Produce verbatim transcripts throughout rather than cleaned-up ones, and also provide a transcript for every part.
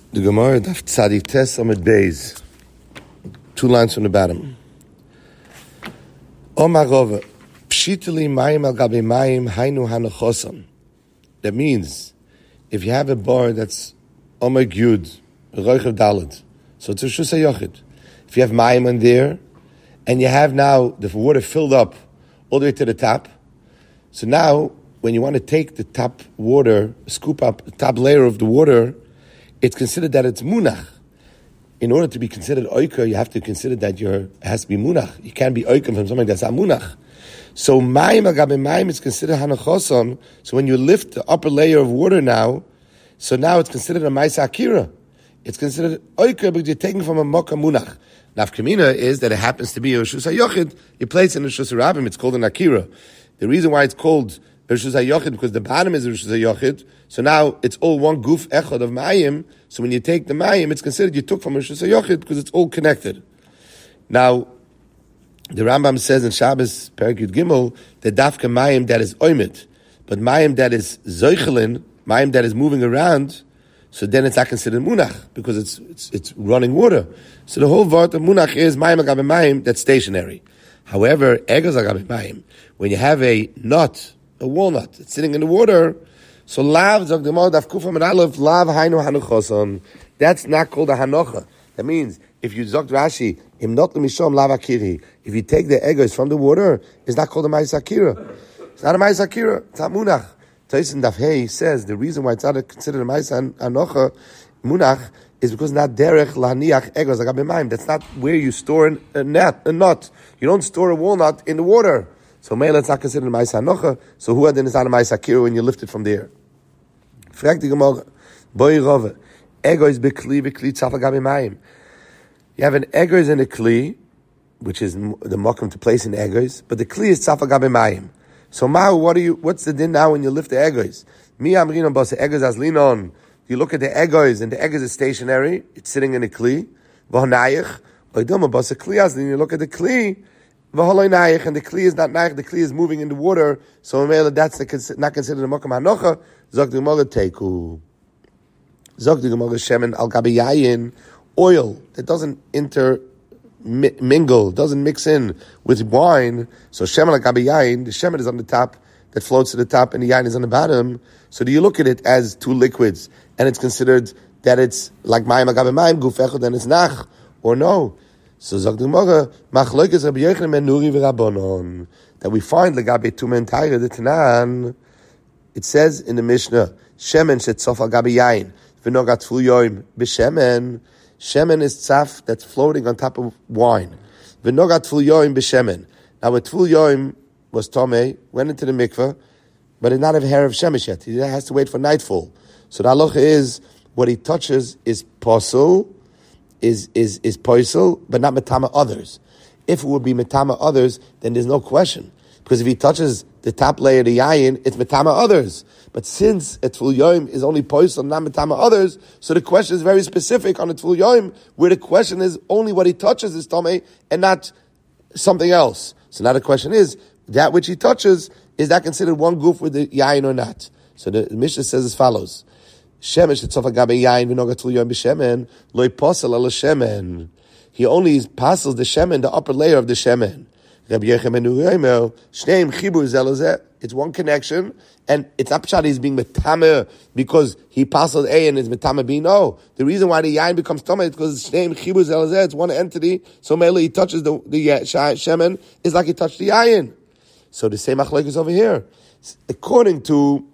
The Gemara Daf Tzadik Tes Amud Beis, two lines from the bottom. Omar Rova, Pshitali Mayim al Gabi Mayim Hainu Hanachosan. That means, if you have a bar that's Omar Gyud, Roichav Dalet, so it's a Shusay Yochid. If you have Mayim in there, and you have now the water filled up all the way to the top, so now when you want to take the top water, scoop up the top layer of the water, it's considered that it's munach. In order to be considered oika, you have to consider that you're, it has to be munach. You can't be oika from something that's not munach. So mayim agabe mayim is considered hanachoson. So when you lift the upper layer of water now, so now it's considered a maisa akira. It's considered oika because you're taking from a moka munach. Nafkamina is that it happens to be a Rishus HaYochid. You place it in a Rishus HaRabim, it's called an akira. The reason why it's called Rishus HaYochid because the bottom is Rishus HaYochid. So now it's all one guf echad of mayim. So when you take the mayim, it's considered you took from Rishus HaYochid because it's all connected. Now, the Rambam says in Shabbos Perek Yud Gimel that dafka mayim that is oimit, but mayim that is zoichelin, mayim that is moving around, so then it's not considered munach because it's it's it's running water. So the whole word of munach is mayim agabe mayim that's stationary. However, egos agabe mayim, when you have a nut, a walnut, it's sitting in the water. So lav zog the mod of kufam and aleph lav hainu hanuchoson. That's not called a hanocha. That means if you zog Rashi im not lemishom lav akiri, if you take the egos from the water, it's not called a ma'is akira. It's not a ma'is akira. It's not munach. Taisin Daf Hey says the reason why it's not considered a ma'is hanocha munach is because not derech laniach egos agabe mayim. That's not where you store a net, a nut. You don't store a walnut in the water. So Mela it's not considered a Ma'is HaNocha, so who then is not a Ma'is HaKira when you lift it from there? Frag the Gemara, Boi Rove, Ego is Bekli, Bekli Tzaf Agabe Mayim. You have an Egos and a Kli, which is the mokum to place in Egos, but the Kli is Tzaf Agabe Mayim. So Ma'u, what are you, what's the din now when you lift the Egos? Mi Amrinon Bos, Egos as Linon. You look at the Egos, and the Egos is stationary, it's sitting in a Kli, V'honayich, Oidoma Bos, a Kli as Linon, you look at the Kli, and the kli is not naich, the kli is moving in the water, so that's the, not considered a mokam hanocha. Zog the gemara teiku. Zog the gemara shemen al gabi yayin, oil that doesn't inter mingle, doesn't mix in with wine. So shemen al gabi yayin, the shemen is on the top, that floats to the top, and the yayin is on the bottom. So do you look at it as two liquids, and it's considered that it's like mayim al gabi mayim, guf echad, and it's nach, or no? So Zog the Gemara, Machlokes Rabbi Yochanan ben Nuri v'Rabbanon, that we find legabe tumen tayre the Tanan. It says in the Mishnah, Shemen shetzaf al gabi yain v'nogat tful yoim b'shemen. Shemen is tzaf that's floating on top of wine. V'nogat tful yoim b'shemen. Now, a tful yoim was tomei, went into the mikveh, but did not have hair of shemesh yet. He has to wait for nightfall. So the halacha is what he touches is posel. is is is poisel, but not metama others. If it would be metama others, then there's no question. Because if he touches the top layer of the yayin, it's metama others. But since a tful yoim is only poisel, not metama others, so the question is very specific on a tful yoim, where the question is only what he touches is tomei and not something else. So now the question is, that which he touches, is that considered one goof with the yayin or not? So the Mishnah says as follows. Shemesh etzof agabe yain v'nogat tful yoim b'shemen loy posel al shemen. He only passes the shemen, the upper layer of the shemen. Rabbi Yochanan ben Nuri shneim chibur zelazeh. It's one connection, and it's not pshat he's being metame because he passes A and is metame B. No, the reason why the yain becomes tame is because shneim chibur zelazeh. It's one entity. So mainly he touches the the uh, shemen is like he touched the yain. So the same machlokes is over here. According to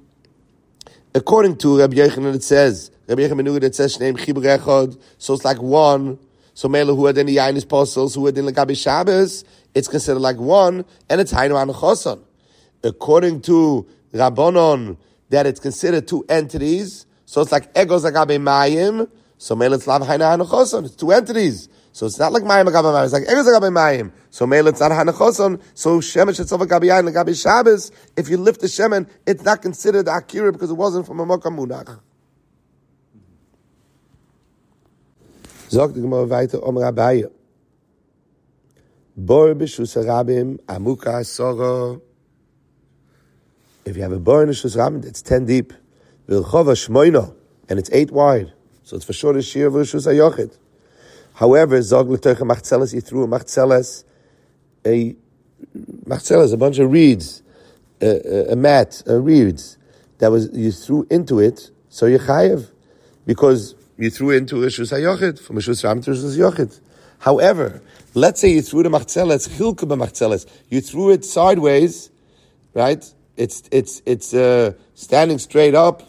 According to Rabbi Yochanan, it says, Rabbi Yochanan ben Nuri, it says, Shneim chibur echad, so it's like one. So Mela, who had in the yain is posels, who had in the Gabi Shabbos, it's considered like one, and it's hainu hanachoson. According to Rabbanon, that it's considered two entities, so it's like egos agabe mayim, so Mela, it's lav hainu hanachoson, it's two entities. So it's not like mayim agabe mayim, it's like egos agabe mayim. So Mela, it's not hanachoson, so shemesh etzof agabe yain agabe Shabbos, if you lift the shemen, it's not considered akira because it wasn't from a mokam munach. Zog the Gemara weiter, Omer Abaye. Bor b'shus harabim, amuka asora. If you have a bor in the shus harabim, it's ten deep. V'ilchova shmoino, and it's eight wide. So it's for sure the shear of Rishus HaYochid. However, Zog L'Toich Machzeles, you threw a Machzeles, a Machzeles, a bunch of reeds, a, a, a mat, a reeds, that was, you threw into it, so you're chayev, because you threw into Rishus HaYochid, from Rishus Ram to Rishus HaYochid. However, let's say you threw the Machzeles, Chilke B'Machzeles, you threw it sideways, right? It's, it's, it's, uh, standing straight up,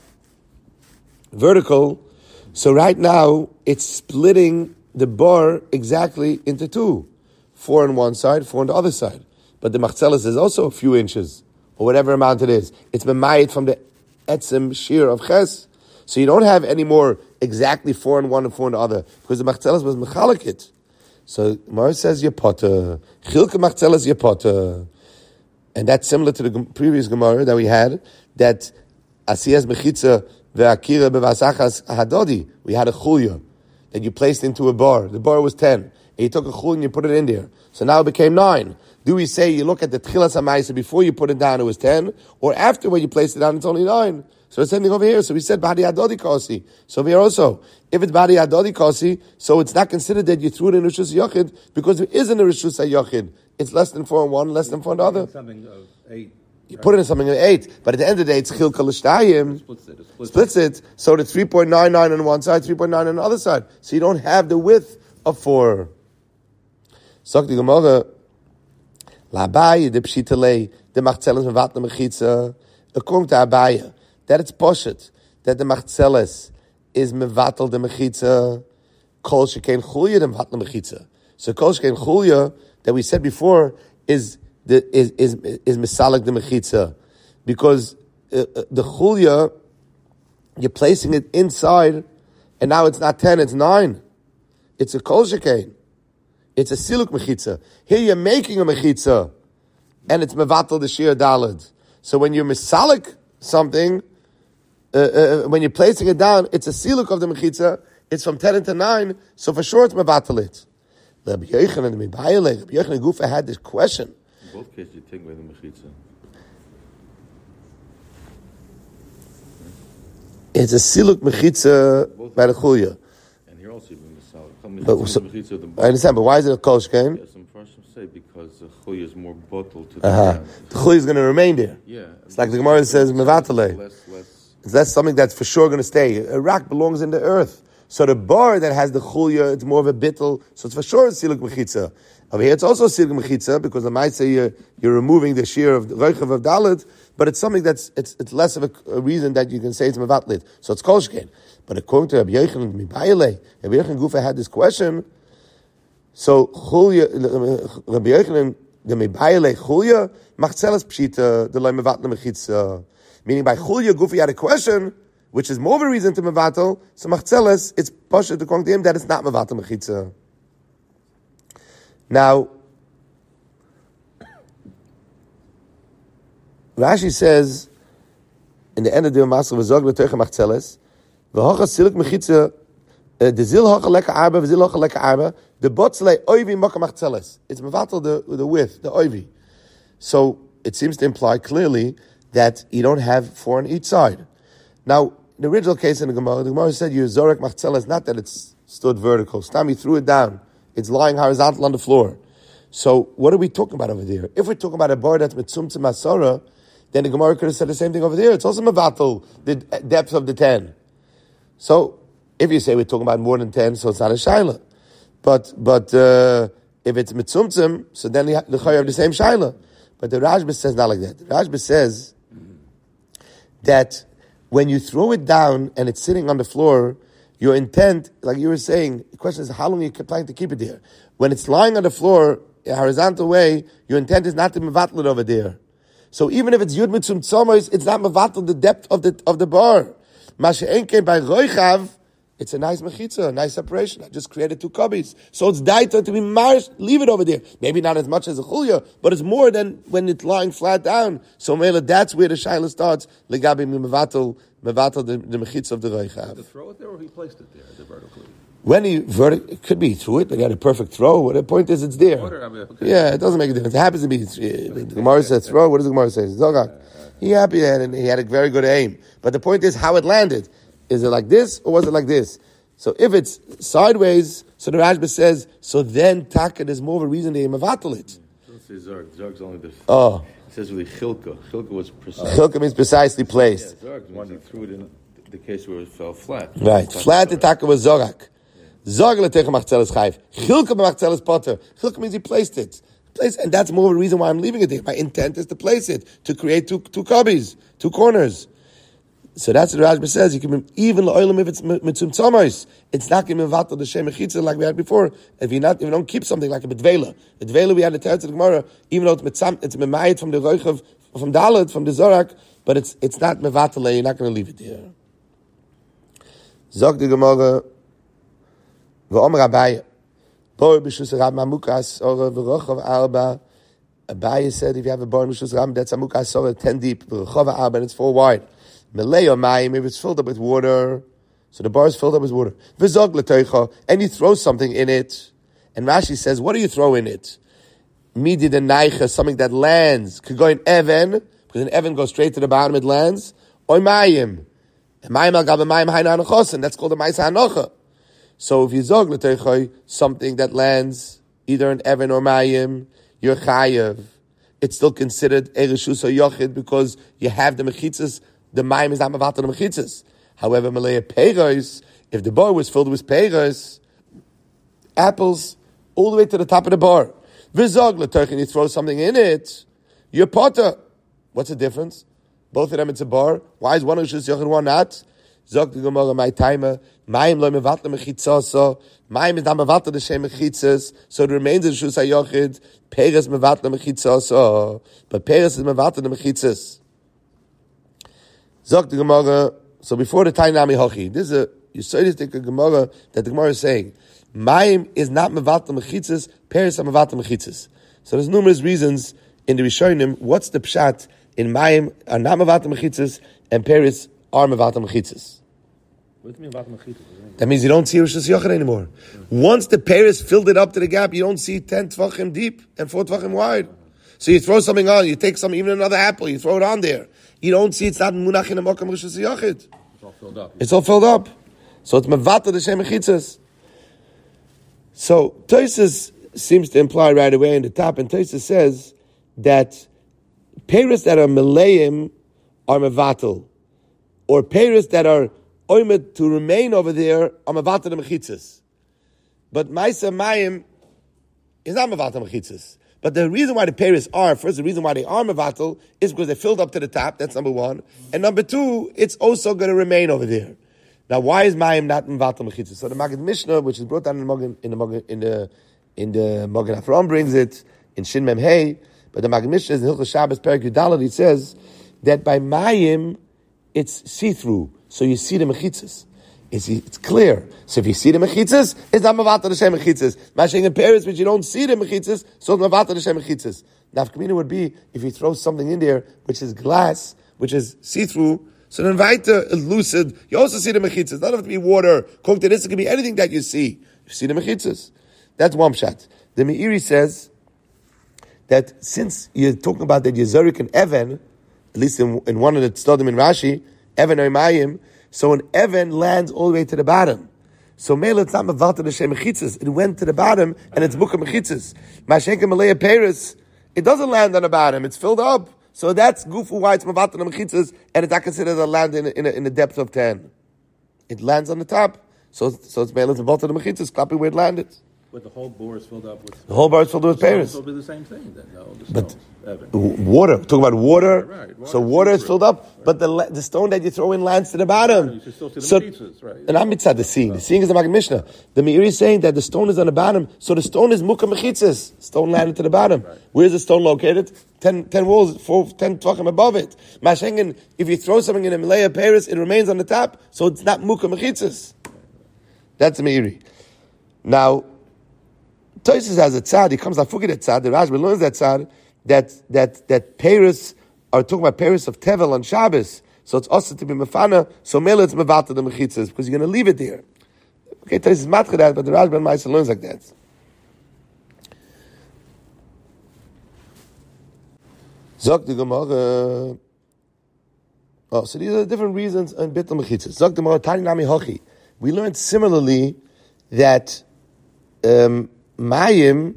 vertical, so right now, it's splitting the bar exactly into two. Four on one side, four on the other side. But the machzeles is also a few inches, or whatever amount it is. It's memayit from the etzem shear of ches. So you don't have any more exactly four on one and four on the other, because the machzeles was mechalekit. So Mar says yepota, chilke machzeles yepota. And that's similar to the previous Gemara that we had, that asiyas mechitza ve'akira bevasachas hadodi. We had a chulya that you placed into a bar. The bar was ten. And you took a chul and you put it in there. So now it became nine. Do we say you look at the tchilas ha'maisa before you put it down, it was ten, or after when you placed it down, it's only nine? So it's same thing over here. So we said badi adodi kosi. So over here also, if it's badi adodi kosi, so it's not considered that you threw it in Rishus HaYochid, because there isn't a Rishus HaYochid. It's less than four on one, less than four on the other. Something of eight. You put it in something of eight, but at the end of the day, it's chilka l'shtayim. Splits it. It splits, splits it. So the three point nine nine on one side, three point nine on the other side. So you don't have the width of four. Sagt die Gemara, L'Abaye de pshitale de machzeles mevat mechitza. According to Abaye, that it's poshet that the machzeles is mevatel de mechitza. Kol shekain chulya de mevat mechitza. So kol shekain chulya that we said before is the is is is misalik the mechitza, because uh, uh, the chulya you're placing it inside, and now it's not ten, it's nine. It's a kol shekain. It's a siluk mechitza. Here you're making a mechitza, and it's mevatel the shir dalad. So when you're misalik something, uh, uh, when you're placing it down, it's a siluk of the mechitza. It's from ten into nine, so for sure it's mevatel it. Rabbi Yochanan and Mibayale, Rabbi Yochanan Gufa had this question. In both cases, you take away the mechitza. It's a siluk mechitza by the chulya. And here also, even the salad. But, so, I understand, but why is it a kol shekain? Yes, some Farshim say because the chulya is more bottled to the Uh-huh. ground. The chulya is going to remain there. Yeah. It's like the Gemara says, mevatale. Less, less. It's that's something that's for sure going to stay. A rock belongs in the earth. So the bar that has the chulya, it's more of a bittel, so it's for sure a siluk mechitza. Over here, it's also a siluk mechitza, because I might say you're, you're removing the shear of the reichav of dalit, but it's something that's, it's, it's less of a, a reason that you can say it's mevatlit. So it's kol shekain. But according to Rabbi Yochanan Mibayale, Rabbi Yochanan Gufa had this question. So chulya, Rabbi Yochanan the Mibayale chulya, machzeles pshita, the loy mevatl mechitza. Meaning by chulya Gufa had a question, which is more of a reason to mevatel. So machzeles, it's pasha to according to him that it's not mevatel mechitza. Now, Rashi says in the end of the Masel v'zog l'toich machzeles v'hocha siluk mechitza the zil hocha leka arba v'zil hocha leka arba the botzlei oivi moka machzeles. It's mevatel the the width, the oivi. So it seems to imply clearly that you don't have four on each side. Now, in the original case in the Gemara, the Gemara said you zorek machzeles, not that it's stood vertical. Stam, you threw it down. It's lying horizontal on the floor. So what are we talking about over there? If we're talking about a bar that's mitzumtzim asara, then the Gemara could have said the same thing over there. It's also mevatel, the depth of the ten. So if you say we're talking about more than ten, so it's not a shaila. But but uh, if it's mitzumtzim, so then the chayyim have the same shaila. But the Rashba says not like that. The Rashba says that when you throw it down and it's sitting on the floor, your intent, like you were saying, the question is how long are you planning to keep it there? When it's lying on the floor, a horizontal way, your intent is not to mevatel it over there. So even if it's yud mitzum tzomos, it's not mevatel the depth of the of the bar. Masha'enke by roichav, it's a nice mechitza, a nice separation. I just created two cubbies. So it's daita to be marsh, leave it over there. Maybe not as much as a chulya, but it's more than when it's lying flat down. So Mela, that's where the shaila starts. Legabi mevatel, mevatel the, the mechitza of the roichav. To throw it there, or he placed it there, the vertically? When he vertic, it could be he threw it, but he had a perfect throw. What the point is, it's there. Order, I mean, okay. Yeah, it doesn't make a difference. It happens to be. Uh, the Gemara says throw. What does the Gemara say? Zogak. He happy and he had a very good aim. But the point is how it landed. Is it like this or was it like this? So if it's sideways, so the Rashba says, so then taka, there's more of a reason to mevatel it. Don't say Zarg. Zarg's only the. Oh. It says really Chilka. Chilka was precise. Chilka means precisely placed. Yeah, Zarg means he threw it in the case where it fell flat. Right. Flat the taka was Zorak. Zog letecha machzeles chayv. Chilka machzeles potter. Chilka means he placed it. Place, and that's more of a reason why I'm leaving it there. My intent is to place it, to create two two cubbies, two corners. So that's what the Rashba says. You can even l'olam if it's mitzum tzamos. It's not going to be vatal the shem mechitza like we had before. If you not, if you don't keep something like a bedvela, a bedvela we had a teretz of the Gemara, even though it's mitzam, it's memayit from the roichav, from Dalet, from the Zorak, but it's it's not mevatal. You're not going to leave it there. Zog the Gemara, v'omer Abaye, bor b'shus rab mamukas or v'rochav arba. Abaye said if you have a bor b'shus rab that's a mukas or ten deep, v'rochav arba and it's four wide. Meleo mayim, if it's filled up with water, so the bar is filled up with water. V'zog l'teicha, and you throw something in it. And Rashi says, what do you throw in it? Midi the naicha, something that lands. Could go in even, because an even goes straight to the bottom, it lands. Or mayim. Mayim al gabe mayim hayna hanochosen, that's called a ma'isa hanocha. So if you zog l'teicha, something that lands, either in even or mayim, you're chayev. It's still considered ereshus or yochid, because you have the mechitzas. The mayim is not mevatel the mechitzas. However, malaya peiros, if the bar was filled with peiros, apples, all the way to the top of the bar, v'zog l'toich, you throw something in it, you're potter. What's the difference? Both of them it's a bar. Why is one rishus yochid, one not? Zog the Gemara, my timer, mayim lo mevatel mechitzasa, mayim is not mevatel the shem mechitzas, so it remains in rishus hayochid, peiros mevatel mechitzasa, but peiros is mevatel the mechitzas. Zog the Gemara, so before the Tainami Hochi, this is a Yisodistic Gemara that the Gemara is saying, Mayim is not Mevatel Mechitzas, Peres are Mevatel Mechitzas. So there's numerous reasons in the Rishonim, what's the Pshat in Mayim are not Mevatel Mechitzas, and Peres are Mevatel Mechitzas. What do you mean Mevatel Mechitzas? That means you don't see Rishus Yochid anymore. Once the Peres filled it up to the gap, you don't see ten Tvachim deep and four Tvachim wide. So you throw something on, you take some, even another apple, you throw it on there. You don't see it's not munach in a mokam rishus yochid. It's all filled up. It's all filled up. So it's mevatel the shem mechitzas. So Tosfos seems to imply right away in the top, and Tosfos says that peiros that are meleim are mevatel, or peiros that are oimed to remain over there are mevatel the mechitzas. But ma'isa mayim is not mevatel mechitzas. But the reason why the peiros are, first, the reason why they are mevatel is because they're filled up to the top. That's number one. And number two, it's also going to remain over there. Now, why is mayim not mevatel mechitzas? So the Maggid Mishnah, which is brought down in the Maggid, in the Maggid, in the in the Maggid Afram, brings it in Shin Mem Hey. But the Maggid Mishnah is in Hilchos Shabbos Perek Yudalet. He says that by mayim it's see through, so you see the mechitzas. It's, it's clear. So if you see the mechitzas, it's not mevatel the shem mechitzas. Mashing in Paris, but you don't see the mechitzas, so it's mevatel the shem mechitzas. Nafkamina would be if you throw something in there which is glass, which is see-through. So then weiter lucid, you also see the mechitzas. Not have to be water, cooked in this. It can be anything that you see. You see the mechitzas. That's one shot. The Meiri says that since you're talking about that Yezorik and Evan, at least in, in one of the Tzodim in Rashi, Evan or Mayim. So an Evan lands all the way to the bottom. So Mela, it's not Mevatel the Shem Mechitzas. It went to the bottom, and it's Buka Mechitzas. Mashenka Malaya Paris, it doesn't land on the bottom. It's filled up. So that's Gufu why it's Mevatel the Mechitzas, and it's not considered a land in a, in a, in a depth of ten. It lands on the top. So, so it's Mela, it's Mevatel the Mechitzas, copy where it landed. But the whole bar is filled up with... The whole bar is filled with Paris. So it'll be the same thing then, no? The But Evan. water, talking about water. Right, right. Water So water is is filled up, right. But the la- the stone that you throw in lands to the bottom. You should still see the So, pizzas, right. and I'm mitzad the seeing. The seeing is the Maggid Mishnah. The Meiri is saying that the stone is on the bottom, so the stone is mukha mechitzas. Stone landed to the bottom. Right. Where is the stone located? Ten, ten walls, four, ten tvachim above it. Mashengen, if you throw something in a Malaya Paris, it remains on the top, so it's not mukha mechitzas. That's the Meiri. Now, Tosfos has a tzad, he comes afugid at tzad, the Rashba learns that tzad, that, that, that Paris, are talking about Paris of Tevel on Shabbos, so it's also to be mefana, so mele it's mevatel the mechitzas, because you're going to leave it there. Okay, Tosfos is matcha that, but the Rashba and Ma'aseh learns like that. Zok the Gemara, oh, so these are different reasons in Bittul Mechitzas. Zok the Gemara, Tani Nami Hochi, We learned similarly that um, mayim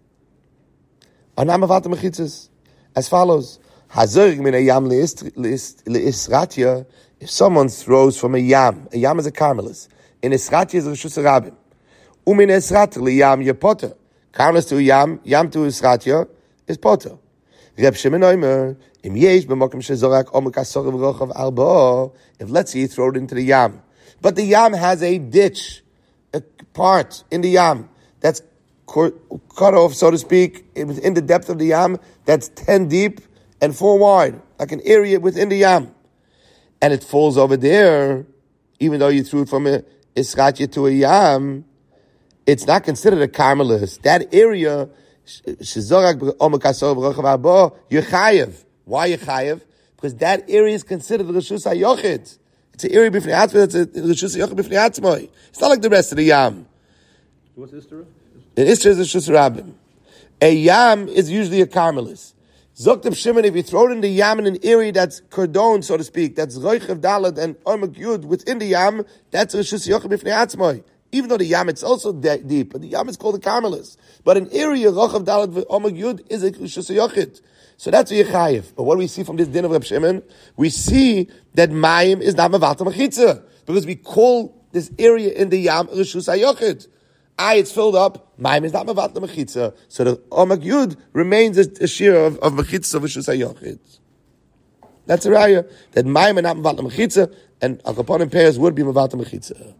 are not mevatel mechitzas as follows. Hazorig min a yam leisratya. If someone throws from a yam, a yam is a carmelis. In isratya is a reshus rabim. Umin esrat liyam yepoter. Carmelis to yam, yam to isratya is poter. Reb Shimon Omer, im yesh b'mokim shezorak omek asor v'rochav arba. If let's say you throw it into the yam, but the yam has a ditch, a part in the yam that's cut off, so to speak, in the depth of the yam that's ten deep and four wide, like an area within the yam, and it falls over there, even though you threw it from a isratya to a yam, it's not considered a carmelis. That area, shezorak omek asor v'rochav arba, you're chayev. Why Yechayev? Because that area is considered the Reshus HaYochid. It's an area b'fnei atzmai, that's a Reshus HaYochid b'fnei atzmai. It's not like the rest of the Yam. What's Istra? The Istra is a Reshus Rabbim. A Yam is usually a Carmelis. Zok Shimon, if you throw it in the Yam in an area that's cordon, so to speak, that's Roichev Dalad and Omek Yud within the Yam, that's a Reshus HaYochid b'fnei atzmai. Even though the Yam, it's also de- deep, but the Yam is called a Carmelis. But an area, Roichev Dalad and Omek Yud, is a Reshus HaYochid. So that's a Yechayev. But what do we see from this din of Reb Shimon? We see that Mayim is not Mevatel Mechitza. Because we call this area in the Yam Reshus HaYochid. I, it's filled up. Mayim is not Mevatel Mechitza. So the Omek Yud remains a, a shear of, of Mechitza of Reshus HaYochid. That's a raya. That Mayim are not Mevatel Mechitza, and Al Kaponim pairs would be Mevatel Mechitza.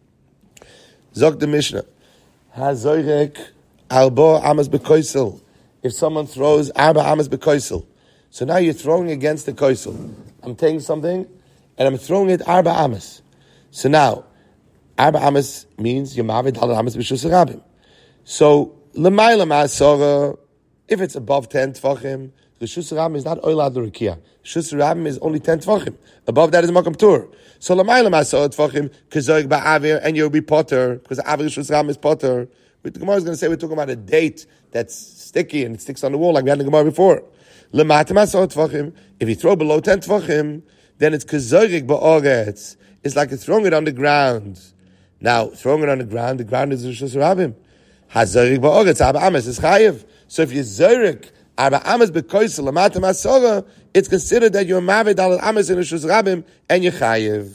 Zog the Mishnah. HaZoyrek Arba Amas Bekoisel. If someone throws Arba Amas Bekoisel. So now you're throwing against the Koisel. I'm taking something, and I'm throwing it Arba Amas. So now, Arba Amas means Yamavid Dalad Amas B'Shus Rabim. So, L'mayla Ma'asora, if it's above ten Tvachim, the Shus Rabim is not Oilad L'Rukiya. Shus Rabim is only ten Tvachim. Above that is Makam Tur. So, L'mayla Ma'asora Tvachim, Kezoig Ba'avir, and you'll be Potter, because Avir Shus Rabim is Potter. The Gemara is going to say we're talking about a date that's sticky and it sticks on the wall like we had in the Gemara before. If you throw below ten Tvachim, then it's Kezoig Ba'oretz. It's like throwing it on the ground. Now, throwing it on the ground, the ground is Reshus Rabim. HaZorig Ba'oretz, Arba Amas is Chayev. So if you Zorig, Arba Amas B'Koisel, L'matam HaSora, it's considered that you're Mavid Al Amas in Reshus Rabim, and you're Chayev.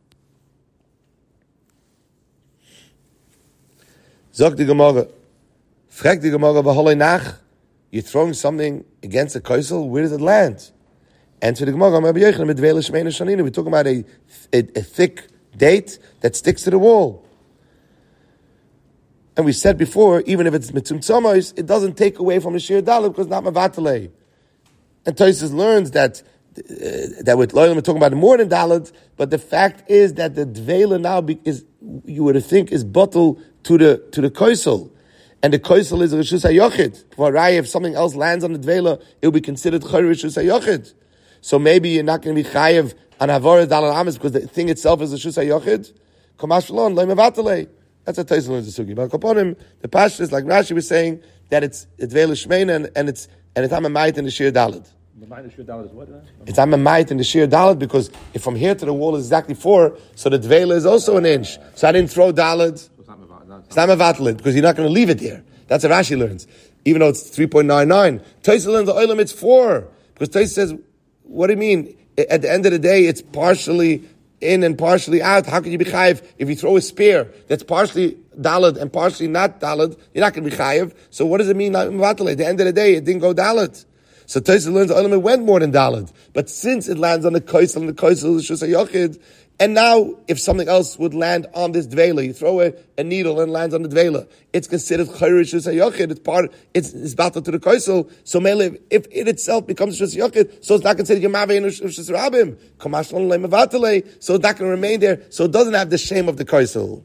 Zog the Gemara, frag the Gemara, v'holei nach, you're throwing something against a koisel, where does it land? Answer the Gemara, Rabbi Yochanan, medvele shmeina shanina, we're talking about a, a, a thick date that sticks to the wall. And we said before, even if it's mitzum tzomos, it doesn't take away from the shir dalet, because it's not mavatale. And Tosfos learns that uh, that with loyal we're talking about more than dalet, but the fact is that the dvela now be, is, you would think, is bottle to the to the koisel, and the koisel is a reshus hayochid. For Raya, if something else lands on the dvela, it will be considered chayr reshus hayochid. So maybe you're not going to be chayev on havara dalal amis because the thing itself is a reshus hayochid. Kamash shalom leimevatale. That's a Tosfos learns the sugi. But Kaponim, the pashtus is like Rashi was saying that it's it's dvela shmeina and, and it's and it's amamayit in the shir dalad. The minus shir dalad is what? It's amamayit in the shir dalad because if from here to the wall is exactly four, so the dvela is also an inch. So I didn't throw dalad. It's not mevatel because you're not going to leave it there. That's what Rashi learns. Even though it's three point nine nine. Tosfos learns the oilam, it's four. Because Tosfos says, what do you mean? At the end of the day, it's partially in and partially out. How can you be chayiv? If you throw a spear that's partially dalad and partially not dalad, you're not going to be chayiv. So what does it mean, not mevatel? At the end of the day, it didn't go dalad. So Tosfos learns the oilam, it went more than dalad. But since it lands on the koisel, and the koisel is shus hayochid, and now, if something else would land on this dvela, you throw a, a needle and it lands on the dvela, it's considered chayr reshus hayochid. It's part, it's, it's battled to the koisel. So mele, if it itself becomes reshus hayochid, so it's not considered yamaveh in reshus rabim. Kamash lo leimevatale. So it's not going to remain there. So it doesn't have the shame of the koisel.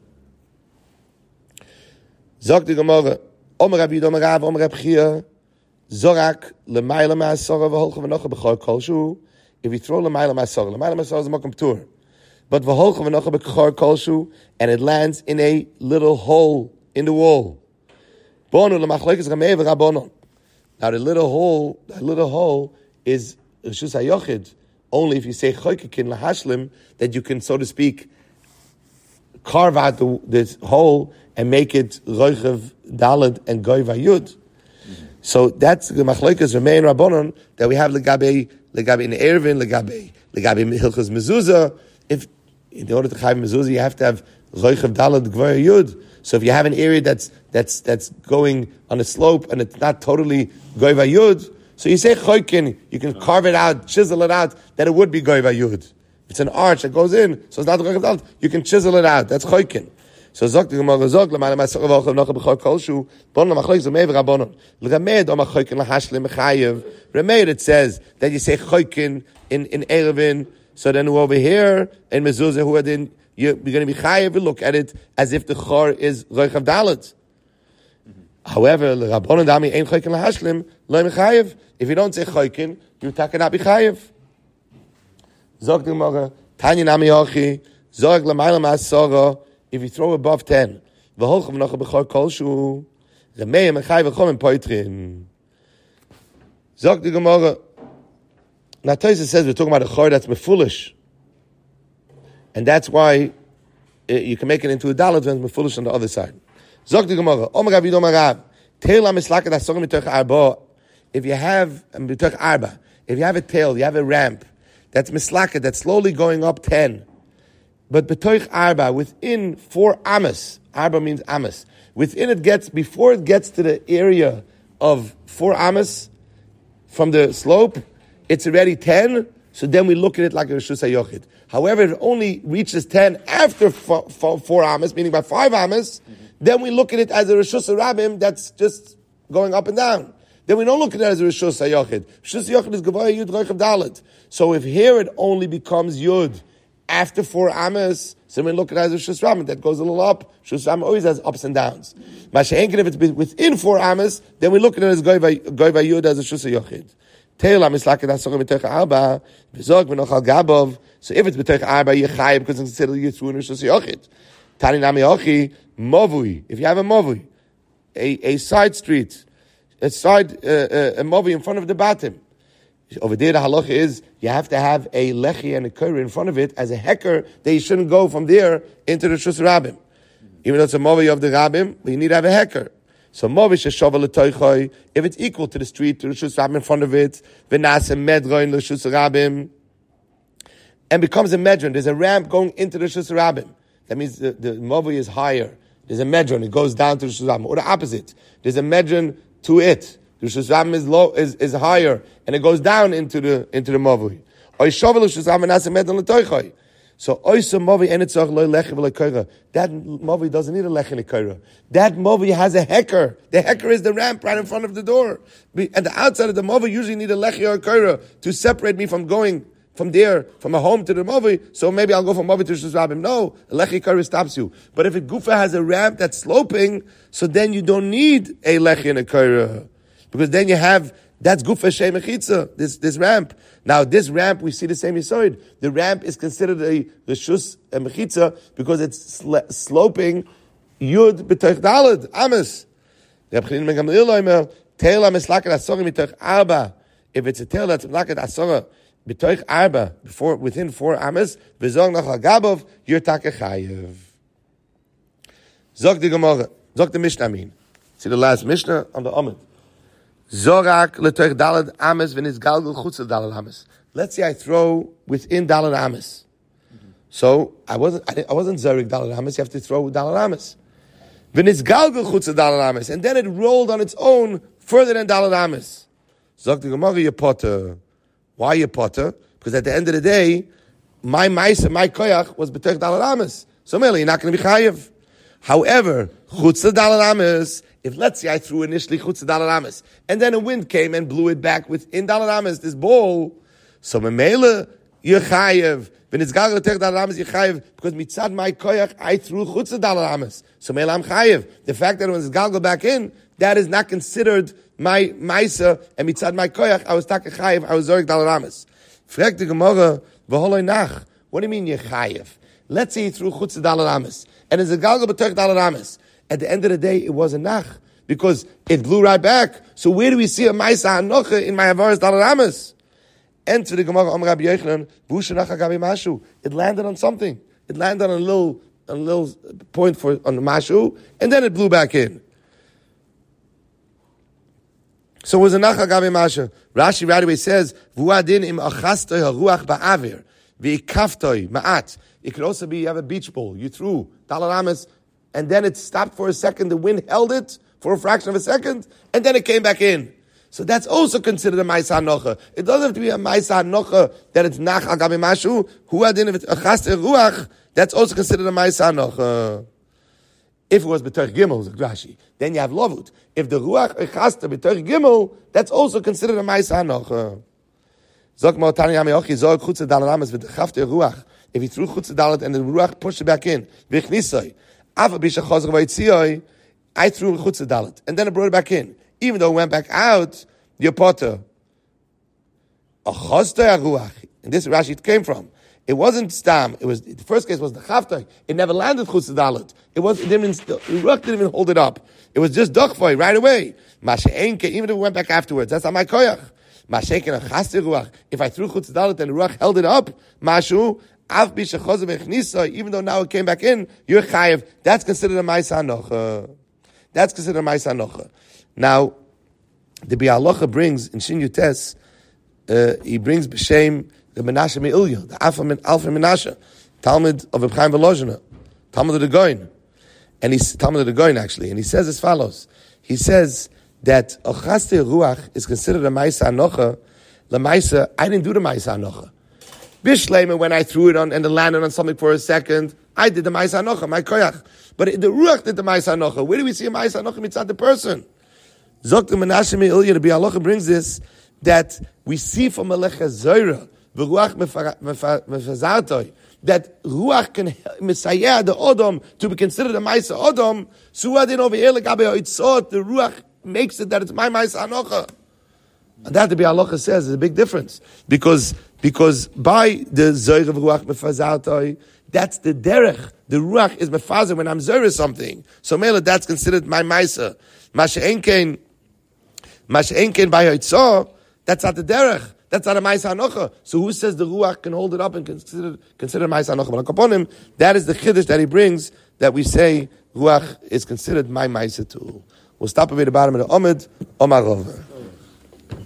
Zog the Gemara, Omer Rabbi Yudom Rav, Omer Rabbi Chia, Zorak lemayla ma'asora v'holcha v'nocha b'chor kolshu. If you throw lemayla ma'asora, lemayla ma'asora is a makam tur. But v'holcha v'nocha b'chor kolshu, and it lands in a little hole in the wall. Bonu l'machlokes Ramei v'Rabbanon. Now the little hole, that little hole is reshus hayochid. Only if you say choykekin lahashlim, that you can, so to speak, carve out the, this hole and make it roichev dalad and goy vayud. Mm-hmm. So that's the machlokas remain rabbanon that we have legabe legabe in ervin legabe legabe hilchos mezuzah. If in order to chayv mezuzah, you have to have roichev dalad goy vayud. So if you have an area that's that's that's going on a slope and it's not totally goy vayud, so you say choykin, you can carve it out, chisel it out, that it would be goy vayud. It's an arch that goes in, so it's not roichev dalad. You can chisel it out. That's choykin. So zok the Gemara zok l'mayla ma'asar v'ochav nocha b'chol kolshu bon l'machloek zomei v'rabonon l'gamed om ha'choykin l'hashlim mechayev. Remeid it says that you say choykin in in erevin. So then over here in mezuzah who are then you're going to be chayev. We look at it as if the chor is roichav dalet. However, l'rabonon dami ein choykin l'hashlim lo mechayev. If you don't say choykin, you cannot be chayev. Zok the Gemara tanya nami hochi zok l'mayla ma'asar. If you throw above ten, v'holchav nocha b'chol kolshu, remei mechai v'chom poitrin. Zok the Gemara. Now Tosfos says we're talking about a chor that's mefulish, and that's why it, you can make it into a dalet when it's mefulish on the other side. Zok the Gemara. Omer Rav Yidom Rav. Teila mislaket asorim mitoch arba. If you have mitoch arba, if you have a tail, you have a ramp that's mislaket, that's slowly going up ten. But betoich arba, within four amas, arba means amas, within it gets, before it gets to the area of four amas from the slope, it's already ten, so then we look at it like a Rishus HaYochid. However, if it only reaches ten after four, four, four amas, meaning by five amas, mm-hmm. then we look at it as a Rishus HaRabim that's just going up and down. Then we don't look at it as a Rishus HaYochid. Rishus HaYochid is Gavoya Yud Roichav Dalet. So if here it only becomes Yud, after four amas, so we look at it as a Rishus Rabim that goes a little up. Rishus Rabim always has ups and downs. Mashenkin, if it's within four amas, then we look at it as Goy Vayud as a Rishus HaYochid. Teil amis laket asorim b'toich arba, v'zog v'nochal gabov. So if it's b'toich arba, you're chayiv because it's considered Yitzur and Rishus HaYochid. Tani nami ochi, movui. If you have a movui, a, a side street, a side, uh, uh, a movui in front of the batim. Over there, the halacha is you have to have a lechi and a kura in front of it as a hecker that you shouldn't go from there into the Rishus Rabim. Even though it's a movi of the Rabim, but you need to have a hecker. So movi sheshovel l'toichoi, if it's equal to the street, to the Rishus Rabim in front of it, v'nase medroin l'Rishus Rabim, and becomes a medron. There's a ramp going into the Rishus Rabim. That means the, the movi is higher. There's a medron, it goes down to the Rishus Rabim. Or the opposite. There's a medron to it. The Rishus Rabim is low, is, is higher, and it goes down into the into the mavui. So oisa mavi and it's loy lechi v'lekoira. That mavi doesn't need a lechi and a koira. That mavi has a hecker. The hecker is the ramp right in front of the door. And the outside of the mavi usually need a lechi or a koira to separate me from going from there, from a home to the mavi. So maybe I'll go from mavi to Rishus Rabim. No, a lechi koira stops you. But if a gufa has a ramp that's sloping, so then you don't need a lechi and a koira. Because then you have, that's gufa shei mechitza, this, this ramp. Now this ramp, we see the same yisoid. The ramp is considered a reshus mechitza because it's sl- sloping yud b'toich dalad, amas. If it's a tail that's laket asora, b'toich arba, before, within four amas, v'zog nachal gabov, you're takechayev. Zog the Gemara, zog the Mishnah mean. See the last Mishnah on the Amid. Zorak letoich dalad ames v'nis galgal chutz dalad ames. Let's say I throw within dalad ames. Mm-hmm. So I wasn't I, I wasn't zorik dalad ames. You have to throw dalad ames. V'nis galgal chutz dalad ames, and then it rolled on its own further than dalad ames. Zok the Gemara, you potter. Why you potter? Because at the end of the day, my ma'isa, my koyach was b'toich dalad ames. So merely you're not going to be chayiv. However, chutz dalad ames. If let's say I threw initially chutz dalad ames, and then a wind came and blew it back within dalad ames, this ball, so memela you're chayev. When it's galgal tech dalad ames, you're chayev because mitzad my koyach I threw chutz dalad ames. So memela I'm chayev. The fact that when it's galgal back in, that is not considered my ma'isa, and mitzad my koyach I was taka chayev. I was zorik dalad ames. Frag the Gemara v'holoi nach. What do you mean you're chayev? Let's say you threw chutz dalad ames, and it's a galgal b'toich dalad ames. At the end of the day, it was a nach, because it blew right back. So where do we see a Maisa Hanocha in my Avaris Dalad Ames? Enter the Gemara, Amar Rabbi Yochanan, V'ushanach HaGabi Mashu. It landed on something. It landed on a little a little point for on the mashu, and then it blew back in. So it was a nacha gabe masha. Rashi right away says, "V'uadin im achastoy haruach ba'avir v'ikaftoi ma'at." It could also be you have a beach ball. You threw dalaramas, and then it stopped for a second. The wind held it for a fraction of a second, and then it came back in. So that's also considered a ma'isa nocha. It doesn't have to be a ma'isa nocha that it's nacha gabe mashu. V'uadin if it's achastoy haruach, that's also considered a ma'isa nocha. If it was b'torch gimel, Rashi, then you have lovut. If the ruach echasta b'torch gimel, that's also considered a ma'isa nocha. Zok mo tani yami ochi zog chutz dalaramas v'dechafte ruach. If he threw chutz dalat and the ruach pushed it back in, v'chnisoi, ava bisha chazor v'itzioi, I threw chutz dalat and then it brought it back in. Even though it went back out, your potter. Achazta ruach. And this Rashi it came from. It wasn't stam. It was the first case was the chaftoi. It never landed chutz dalat. It was it didn't the ruach didn't even hold it up. It was just dochfoi right away. Masha'enke, even if it went back afterwards, that's not my koyach. Masha'enke a chaster ruach. If I threw chutz dalat and the ruach held it up, mashu av b'shachozeh v'chnisa. Even though now it came back in, you're chayev. That's considered a ma'isa nocha. That's considered a ma'isa nocha. Now, the Bialocha brings in Shin Yutes, uh, he brings b'shem the Menashe Me'ilya, the Alpha Menashe, Talmud of Reb Chaim Volozhiner, Talmud of the Goin, and he's Talmud of the Goin actually, and he says as follows. He says that Ochaste Ruach is considered a Ma'isa Anocha. The Ma'isa, I didn't do the Ma'isa Anocha. Bishlema, when I threw it on and it landed on something for a second, I did the Ma'isa Anocha, my koyach. But the Ruach did the Ma'isa Anocha. Where do we see a Ma'isa Anocha mitzad the person? Zok the Menashe Me'ilya, the Bialocha brings this, that we see from Melech HaZorah, that ruach can misayah the odom to be considered a ma'isa odom. Suadin over here legabe haitzot, the ruach makes it that it's my ma'isa anocha. And that the Bialocha says is a big difference because because by the zoyr of ruach mefazatoi, that's the derech. The ruach is mefazer when I'm zoyr something. So mele that's considered my ma'isa. Masha'enkein, masha'enkein by haitzot, that's not the derech. That's not a Ma'isa Anocha. So who says the Ruach can hold it up and consider consider Ma'isa Anocha? But upon him, that is the Chiddush that he brings, that we say Ruach is considered my Ma'isa too. We'll stop at the bottom of the Omid, Omar Rova.